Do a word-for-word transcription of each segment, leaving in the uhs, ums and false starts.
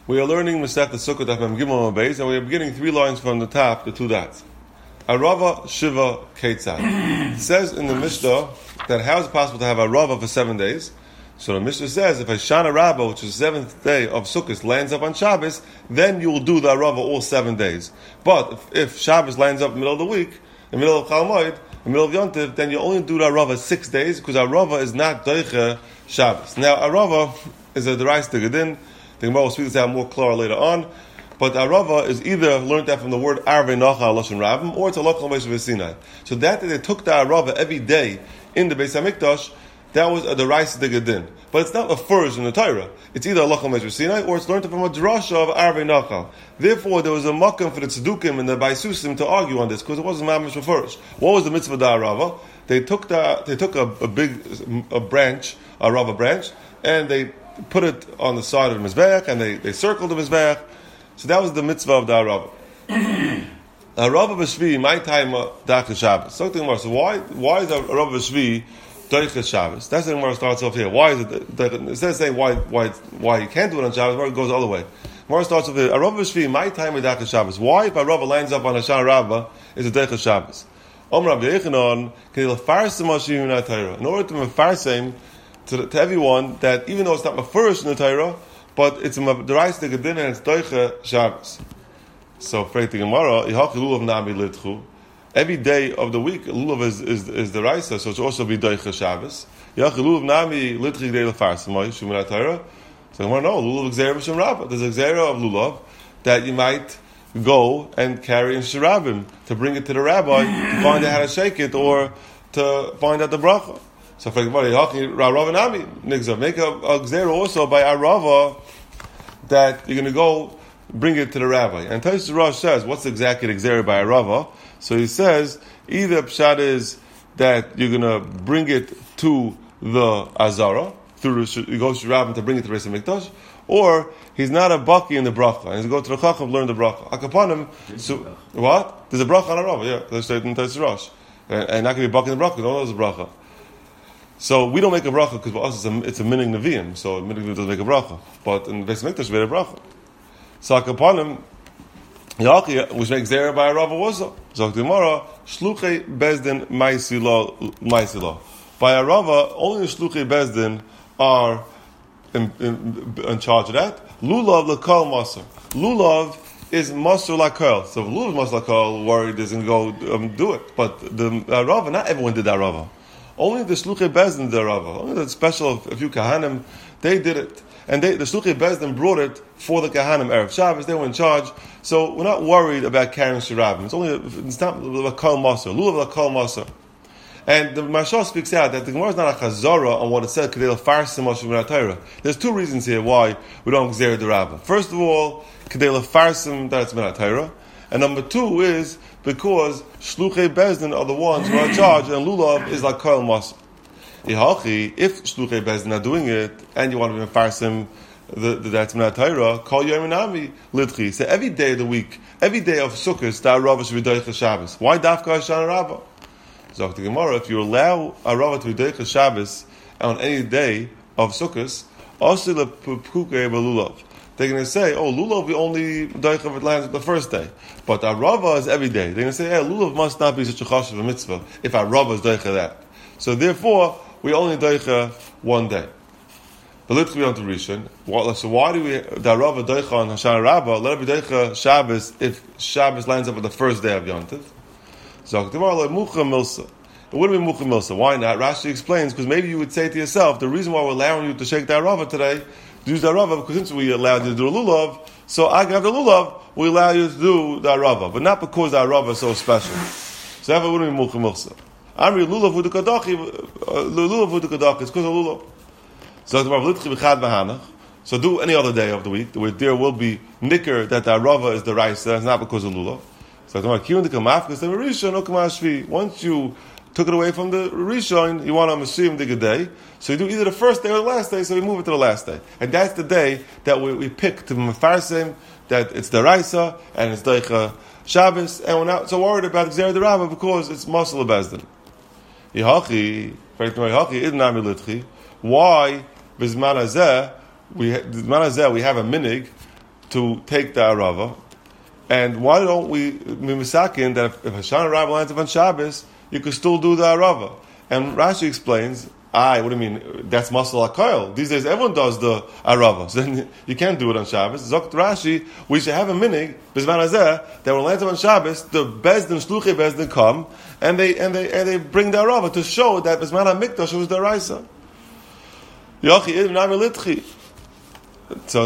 We are learning Masech the Sukkot Daf Mem Gimel Beis, and we are beginning three lines from the top, the two dots. Arava Shiva Ketzad. It says in the Mishnah that how is it possible to have a Arava for seven days? So the Mishnah says if a Shana Rabbah, which is the seventh day of Sukkot, lands up on Shabbos, then you will do the Arava all seven days. But if, if Shabbos lands up in the middle of the week, in the middle of Chol Moed, in the middle of Yontiv, then you only do the Arava six days because Arava is not Doiche Shabbos. Now Arava is a Derais Tegedin. The Gemara will speak this out more clear later on. But Arava is either learned that from the word Arvei Nacha Lashon Rabbim, or it's a Lachon Beis Sinai. So that they took the Arava every day in the Beis Hamikdash, that was a Derais Tegedin. But it's not a first in the Torah. It's either a Lachon Beis Sinai, or it's learned from a drasha of Arvei Nacha. Therefore, there was a makom for the Tzedukim and the Baisusim to argue on this because it wasn't mamish for first. What was the mitzvah of the Arava? They took the they took a, a big a branch, a Arava branch, and they put it on the side of the Mizbeach, and they, they circled the Mizbeach. So that was the mitzvah of the Arava. Arava B'Shvi, my time, Dachas Shabbos. So why why is Arava B'Shvi Dachas Shabbos? That's the Gemara starts off here. Why is it? Instead of saying why why why you can't do it on Shabbos, it goes the other way. Gemara starts off here. Arava B'Shvi, my time, Dachas Shabbos. Why, if Arava lands up on a Shana Rabbah, is a Dachas Shabbos? Om Rabbi Yechanan, Kedil Farsim Hashim Natayra. In order to Mefarsim To, to everyone that even though it's not mafurish in the Torah, but it's a Derais Tegedin and it's Doiche Shabbos. So, Freit Gemara, Yihachi Lulav Nami Litchu. Every day of the week, Lulav is is is the Raisa, so it's also be Doiche Shabbos. Yihachi Lulav Nami Litchi Gdei Lefarsimai Shumin Torah. So Gemara, no, Lulav Gzeira B'Shem Rabbah. There's a Gzeira of Lulav that you might go and carry in Shirabim to bring it to the rabbi to find out how to shake it or to find out the bracha. So for example, Arava Nami Nigzav, make a, a Gzera also by Arava that you're going to go bring it to the rabbi. And Tosfos Rosh says, what's exactly the Gzera by Arava? So he says, either Pshat is that you're going to bring it to the Azara, through the, you go to Rabbim to bring it to the Beis Hamikdash, or he's not a Baki in the bracha, and he's going to the Chacham learn the bracha. Akapanim, so, what? There's a bracha on Arava, yeah, that's stated in Tosfos Rosh. And, and not going to be Baki in the bracha, no, there's a bracha. So we don't make a bracha because for us it's a, it's a minig neviim. So a minig neviim doesn't make a bracha, but in Beis Hamikdash we made a bracha. So akapanim, Yaki which makes zera by a Rava also. So Gemara shluchei bezdin ma'isilo ma'isilo. By a Rava, only the shluchei bezdin are in, in, in charge of that. Lulav lekal maser. Lulav is maser lakal. So if lulav is maser lakal, worried doesn't go um, do it. But the uh, Rava, not everyone did that Rava. Only the Shluchei Bezdin did Rava. Only the special, a few Kahanim, they did it. And they, the Shluchei Bezdin brought it for the Kahanim Erev Shabbos. They were in charge. So we're not worried about carrying Shirabim. It's only, it's not Lakal Maser. Lulav Lakal Maser. And the Mashal speaks out that the Gemara is not a Chazara on what it said, Kedei Lefarsim Hashim Torah. There's two reasons here why we don't Gzeir the Rabbah. First of all, Kedei Lefarsim, that it's Minat Torah. And number two is because Shluchei Bezdin are the ones who are in charge, and Lulav is like Koil Mas. If Shluchei Bezdin are doing it, and you want to be Mefarsim, that's Minat Torah, call Yeminami Lidchi. So every day of the week, every day of Sukkot, the Arava should be Doiche Shabbos. Why Dafka Shana Rabbah? Zok the Gemara, if you allow Arava to be Doiche Shabbos on any day of Sukkot, also the Puke Lulav. They're going to say, oh, Lulav, we only Doiche if it lands the first day. But Arava is every day. They're going to say, hey, Lulav must not be such a chashuv a mitzvah if Arava is Doiche that. So therefore, we only Doiche one day. But let's be on to Rishon. So why do we, the Arava Doiche on Hoshana Rabbah, let it be Doiche Shabbos if Shabbos lands up on the first day of Yontiv? So, it wouldn't be Mucha Milsa. Why not? Rashi explains, because maybe you would say to yourself, the reason why we're allowing you to shake the Arava today, to use the Arava, because since we allowed you to do a Lulav, so I can have the Lulav, we allow you to do the Arava, but not because the Arava is so special. So that wouldn't be Mucha Milsa. Amri Lulav with the Kadachi, Lulav with the Kadachi, it's because of Lulav. So, so do any other day of the week, where there will be Nicker that the Arava is the Raisa, it's not because of Lulav. So once you took it away from the Rishon, you want to assume the good day. So you do either the first day or the last day, so we move it to the last day. And that's the day that we, we pick to Mefarsim, that it's the Raisa, and it's Doiche Shabbos, and we're not so worried about Gzeir the Rabbah because it's Masal Bezdin. Why, Bizman Hazeh, we, we have a minig to take the Arava. And why don't we misakin that if, if Hoshana Rabbah lands up on Shabbos, you could still do the Arava? And Rashi explains, I, what do you mean? That's Masal HaKoil. These days everyone does the Arava. So then you can't do it on Shabbos. Zokt Rashi, we should have a minig, Bizman Hazeh, that when lands up on Shabbos, the Bezdin, Shluchei Bezdin come, and they and they and they bring the Arava to show that Bizman HaMikdash was the Raisa. Yochi Idm Nami Litchi. So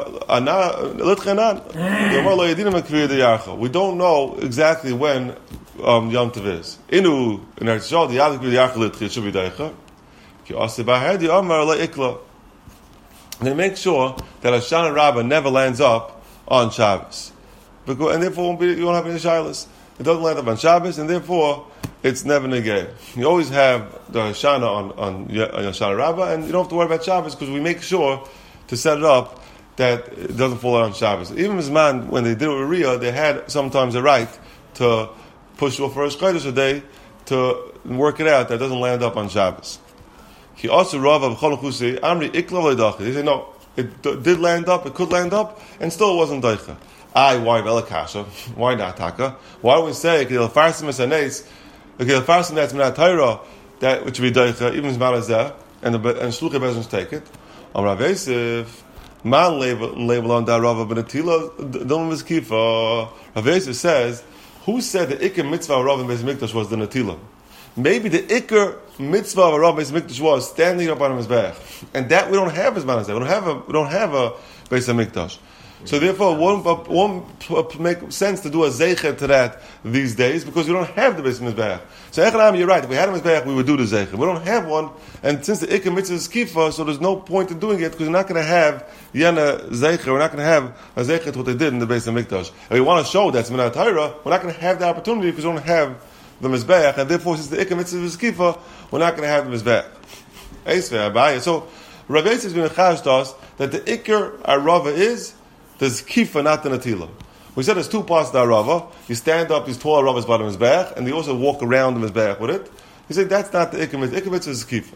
we don't know exactly when um, Yom Tov is. Inu in Eretz Yisrael the Yad Yarcha Litchi should be Deicha. Ki Asi Bahedi Amar LeIkla. They make sure that Hoshana Rabbah never lands up on Shabbos, because and therefore won't be, you won't have any shilas. It doesn't land up on Shabbos, and therefore it's never negay. You always have the Hoshana on on, on Hoshana Rabbah, and you don't have to worry about Shabbos because we make sure to set it up that it doesn't fall out on Shabbos. Even Mizman, when they did it with Riyah, they had sometimes a right to push off for a Chodesh a day to work it out that it doesn't land up on Shabbos. He also Rav of Cholach Husi, Amri Ikla V'Dacha. He said, no, it d- did land up, it could land up, and still it wasn't Daicha. I, why Velakasha? Why not Taka? Why do we say, Kedil Farsim Esanes, Kedil Farsim that's Minat Torah, that which would be Daicha, even Zman Hazeh, and the and Shluchei Bezos take it. On Rav Yosef, man label on that Rav Benatila, don't miss Kifa. Rav Yosef says, who said the Iker mitzvah of Rav in Beis Mikdash was the Natila? Maybe the Iker mitzvah of Rav Beis Mikdash was standing up on his back, and that we don't have as man as that. We don't have a we don't have a Beis Mikdash. So therefore, it won't, won't make sense to do a zeicher to that these days because we don't have the Beis Mizbeach. So Echanam, you're right. If we had a Mizbeach, we would do the zeicher. We don't have one, and since the Iker mitzvah is kifa, so there's no point in doing it because we're not going to have yana zeicher. We're not going to have a zeicher to what they did in the Beis Hamikdash. And we want to show that's Minat Torah. We're not going to have the opportunity because we don't have the Mizbeach, and therefore, since the Iker mitzvah is kifa, we're not going to have the Mizbeach. So Rav Yosef has been chash to us that the Iker Arava is there's kifa, not the natila. We said there's two parts to the arava. You stand up, these tall aravas by the mizbeach, and they also walk around the mizbeach with it. He said that's not the ikar mitzvah. Ikar mitzvah is kifa.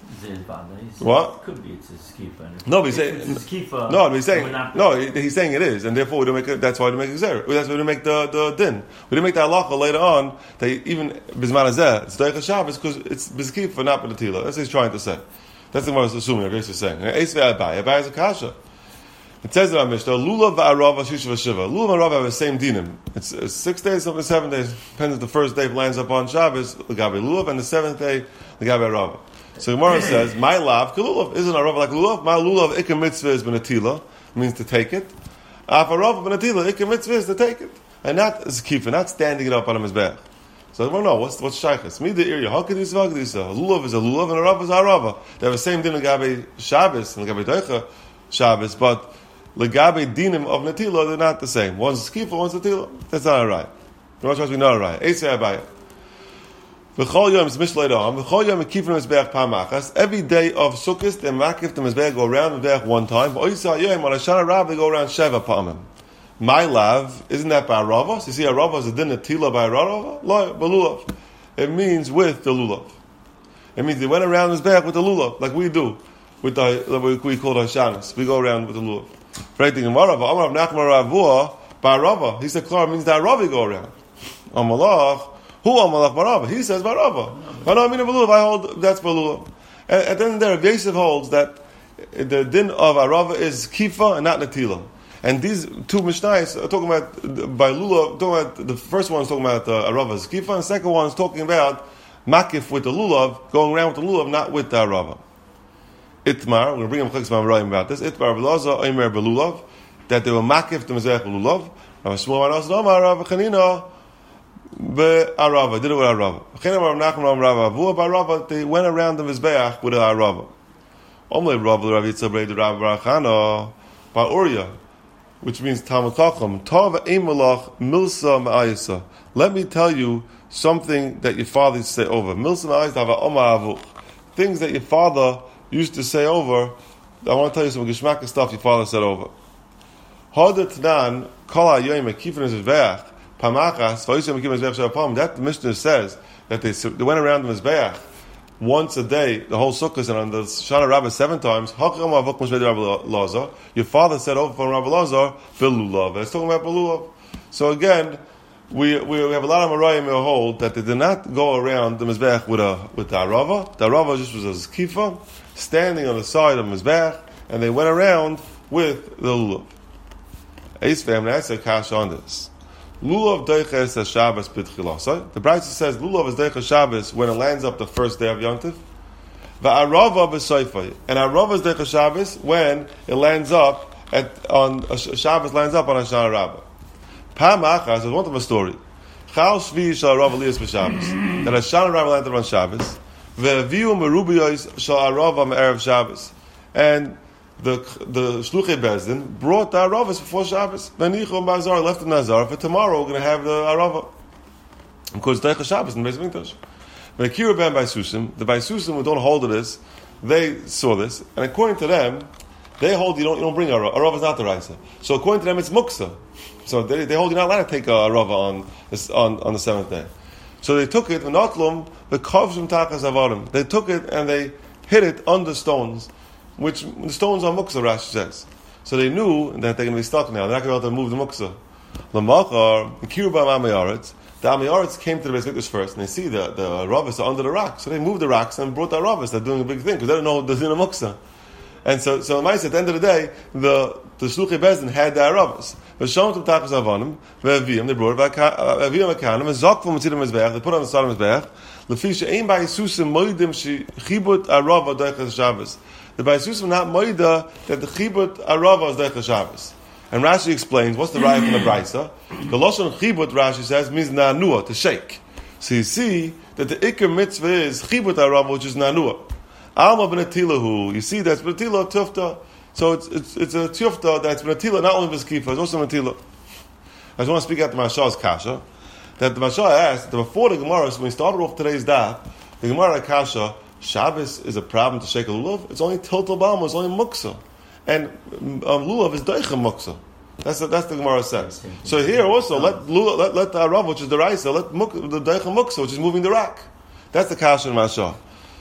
What? It could be it's a skifa. No, but he's saying skifa. No, but he's saying no. He's saying it is, and therefore we don't make it. That's why we don't make exer. That's why we don't make the, the din. We didn't make the halacha later on that even bisman hazeh it's doicha Shabbos because it's biskifa, not b'natila. That's what he's trying to say. That's the one I was assuming. I guess he's saying. Eis ve'abai. Abai is a kasha. It says in our Mishnah, Lulav va'arava shisha v'shiva. Lulav and arava have the same dinim. It's, it's six days, something seven days. Depends if the first day lands upon Shabbos, l'gabe lulav, and the seventh day, l'gabe arava. So Gemara says, my lav k'lulav. Isn't arava like lulav? My lulav ikar mitzvah is benatila, means to take it. Af arava benatila, ikar mitzvah is to take it. And not zkifa, not standing it up on his back. So I don't know, what's, what's shaykhas? Me the area, how could you say lulav is a lulav and arava is a arava. They have the same din l'gabe Shabbos, and l'gabe doicha Shabbos, but Legabe dinim of natila, they're not the same. One's skifa, one's natila. That's not alright. Much as we not alright. Eisei abaya. V'chol yom is mishlei dam. V'chol yom kifim mizbeach pamachas. Every day of Sukkot, the makif the mizbeach go around the mizbeach one time. V'oisa yom on Hoshana Rabbah they go around sheva pamim. My lav, isn't that by Rava? So you see, a Rava is a din natila by Rava. Lo, b'lulav. It means with the lulav. It means they went around the mizbeach with the lulav, like we do with the what we call the Hoshanas. We go around with the lulav. Right thing in Marava, Amar of Nachman Ravua, Barava. He said, Klar means that Ravi go around. Amalach, who Amalach Barava? He says Barava. But no, I mean, I hold that's Balula. And, and then there, Yosef holds that the din of Arava is Kifa and not Natila. And these two Mishnayos are talking about, by Lulav, talking about, the first one is talking about uh, Arava is Kifa, and the second one is talking about Makif with the Lulav, going around with the Lulav, not with the Arava. Itmar, we're going to bring him Chaks Mamrayim about this. Itmar Belaza, Omer Belulav, that they were makif to Mezech Lulav. Rav Shmuel Anas Nomar, Rav Chanina, be'arava, did it with arava. Chanina Rav Nachman Rav Avua, be'arava, they went around the Mizbeach with arava. Omle Rav Rav Yitzhak Brei Rav Barachana, ba'Urya, which means Talmud Chacham, Tov Ein Malach Milsa Ma'ayisa. Let me tell you something that your father used to say over. Milsa Ma'ayisa Hava Omar Avuch. Things that your father used to say over. I want to tell you some geschmack stuff your father said over. That the Mishnah says that they, they went around the Mizbeach once a day, the whole Sukkot, and on the Shana Rabbah seven times, your father said over from Rabbi Lazar, Belulav. It's talking about Belulav. So again, we we have a lot of Marayim who hold that they did not go around the Mizbech with a with the Arava. The Arava just was a Zkifa, standing on the side of the Mizbech, and they went around with the Lulav. Ace family, that's a kash on this. Lulav deiches as Shabbos b'tchilasa. The Brisa says Lulav is deiches Shabbos when it lands up the first day of Yontif. Va'arava b'soifai. And Arava is deiches Shabbos when it lands up at on Shabbos lands up on a Shana Rabbah. Pam achas is one of a story. Chal shvi shal Arava lias b'Shabbos. That a Shana Rabbah landed on Shabbos. Ve'aviu merubiyos shal Arava me'erev Shabbos. And the the Shluchei Bezdin brought the Aravas before Shabbos. V'nichu Mazar left the Nazar. For tomorrow, we're going to have the Arava. Because Deicha Shabbos in Beis Mikdash. V'kiru ben Baisusim, the Baisusim who don't hold to this, they saw this, and according to them, they hold you don't you don't bring Arava. Arava is not the Raisa. So according to them, it's Muksa. So they, they hold you're not allowed to take a Arava on this, on on the seventh day. So they took it. V'notlum the Kavshim Takas Avarim. They took it and they hid it under stones. Which the stones are muksa, Rashi says. So they knew that they're going to be stuck now. They're not going to be able to move the muksa. L'machar, Kirubam Amayaretz, the Amayaretz came to the Beis Mikdash first, and they see the, the Ravas are under the rocks. So they moved the rocks and brought the Ravas. They're doing a big thing, because they don't know there's in a muksa. And so, so at the end of the day, the the Shluchei Bezdin had the Ravas. V'shom tum takas avanim, v'aviyim, they brought it, v'aviyim akanim, v'zokvam mitzidam mizbeach, they put it on the side of the mizbeach, l'fi she'ein ba'yisusim moedim she'chibut arava doiches Shabbos. The Baisusim not moida that the chibut arava is deicha Shabbos. And Rashi explains what's the raya from the Brisa. The lashon chibut, Rashi says, means nanua, to shake. So you see that the ikar mitzvah is chibut arava, which is nanua. Alma b'netilahu. You see that's b'netilah tufta. So it's it's it's a tufta that's b'netilah not only b'skifa, it's also b'netilah. I just want to speak out the Mashal's kasha. That the Mashal asked that before the Gemara, so when we started off today's daf, the Gemara kasha. Shabbos is a problem to shake a lulav. It's only tiltal balma. It's only muksa, and um, lulav is deicha muksa. That's the, that's the Gemara says. So here also let lulav, let let the arav, which is the raisa, let muk, the deicha muksa, which is moving the rock. That's the kasha in Mashal.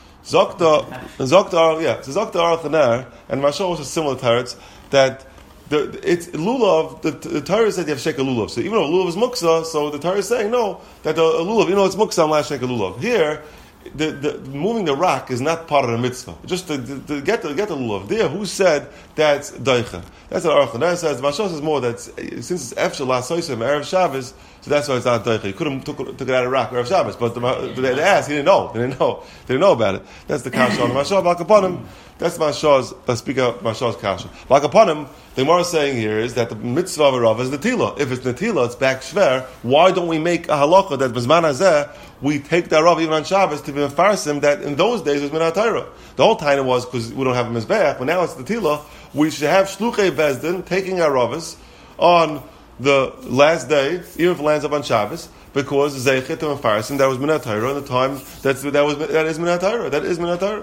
Zokta Zokta yeah. So Zokta Arachaner and Mashal was a similar teretz that the it's lulav. The, the Torah said you have to shake a lulav. So even though lulav is muksa, so the Torah is saying no that the lulav, you know, it's muksa, I'm allowed to shake a lulav here. The, the, moving the rock is not part of the mitzvah. Just to, to, to get to get the lulav there. Who said that's deicha? That's what Aruch LaNer says. Mashal says more that since it's efshel lasoisem erev Shabbos, so that's why it's not deicha. He could have took, took it out of rock erev Shabbos, but the, the, they asked, he didn't know. They didn't know. They didn't know about it. That's the kasha on Mashal Bakaponim. That's Mashal's. Let's speak out Mashal's kasha. Bakaponim. The Gemara is saying here is that the mitzvah of a rav is netila. If it's netila, it's back shver. Why don't we make a halacha that b'zman hazeh we take the rav even on Shabbos to be mefarsim that in those days it was minat Torah. The whole time was because we don't have a mizbeach, but now it's netila. We should have shluchei bezdin taking our ravas on the last day, even if it lands up on Shabbos, because zeichet to mefarsim that was minat Torah in the time that's that was that is minat Torah. That is minat Torah.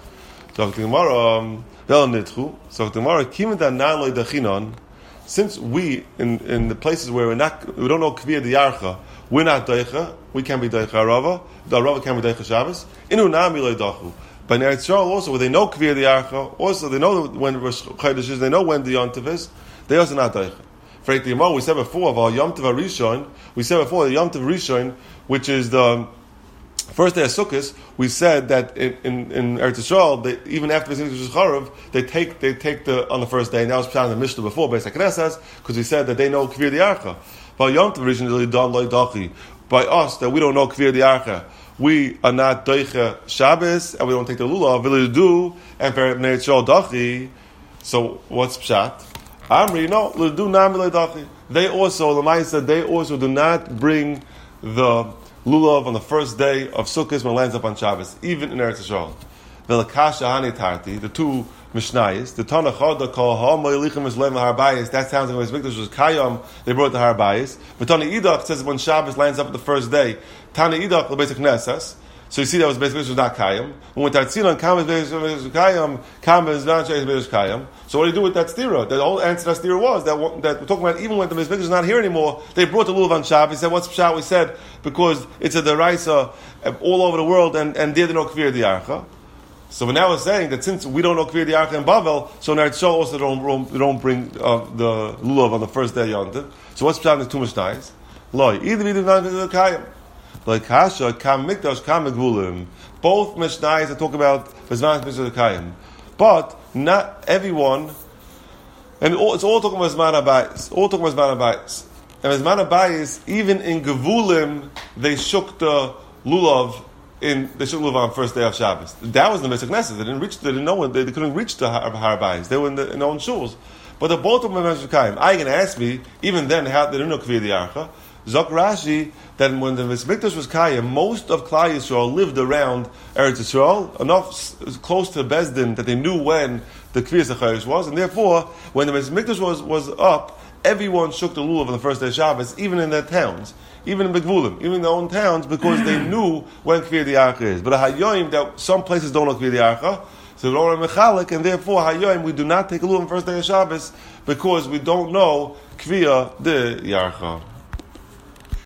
So the Gemara. Um, So the Gemara, since we in, in the places where we're not, we don't know kviyah diyarcha, we're not deicha, we can't be deicha arava, the arava can't be deicha Shabbos. Inu nami leidachu. But in Eretz Yisrael also, where they know kviyah diyarcha, also they know when Rosh Chodesh is, they know when the Yom Tov is, they also not deicha. For the Gemara, we said before of our Yom Tov Rishon, we said before the Yom Tov Rishon, which is the first day of Sukkot, we said that in, in, in Eretz Yisrael, they, even after Beis Mikdash Charav, they take they take the on the first day. And that was pshat in the Mishnah before Beis HaKnesses, because we said that they know Kvir Diarcha. But Yom Tov Rishon is done like Dachi. By us, that we don't know Kvir Diarcha, we are not Deicha Shabbos, and we don't take the Lulav, V'li do, and for Bnei Yisrael Dachi. So what's pshat? Amri, no, L'du Nami Dachi. They also, the Lamaisa, they also do not bring the lulav on the first day of Sukkot when it lands up on Shabbos, even in Eretz Yisrael. Velakasha hani tarti, the two Mishnayos, the Tana Choda call ha mo'elichem es leim harbayis. That sounds like when Mikdash was Kayom, they brought the harbayis. But Tana Idach says when Shabbos lands up on the first day, Tana Idach the basic Knesses, So you see that was basically was not Kayim. When Tartzilan Kam is basically Kayim, Kam is not basically Kayim. So what do you do with that stira? The whole answer to that stira was that, that we're talking about even when the Mizbeach is not here anymore, they brought the lulav on Shabbos. He said, what's Pshat? We said, because it's a deraisa all over the world, and, and there they know Kvir Diarcha. So we're now saying that since we don't know Kvir Diarcha in Bavel, so in Eretz Yisrael also don't, they don't bring uh, the lulav on the first day of Yontif. So what's Pshat in the two Mishnayos? Loi, either we do not do Kayim. Like Hasha, Kam Mikdash, Kam Megvulim. Both Mishnayos are talking about Bezman Mikdash Kayim. But not everyone, and it's all talking about Bezman Abayis. All talking about Bezman Abayis. And Bezman Abayis, even in Gevulim, they shook the Lulav in, they shook Lulav on the first day of Shabbos. That was the Meshach Nesses. They didn't reach, they didn't know, they, they couldn't reach the Har Abayis. They were in, the, in their own shuls. But they're both talking about Bezman Kayim. I can ask me, even then, how they didn't know Kvir Diarcha. Zok Rashi, that when the Mikdash was Kayim, most of Klal Yisrael lived around Eretz Yisrael, enough close to Bezdin that they knew when the Kvir Zachayish was, and therefore, when the Mikdash was, was up, everyone shook the lulav on the first day of Shabbos, even in their towns, even in Begvulim, even in their own towns, because they knew when Kvir Diarcha is. But a Hayoim, that some places don't know Kvir Diarcha, so we don't know Mechalik, and therefore, Hayoim, we do not take a lulav on the first day of Shabbos, because we don't know Kvir Diarcha.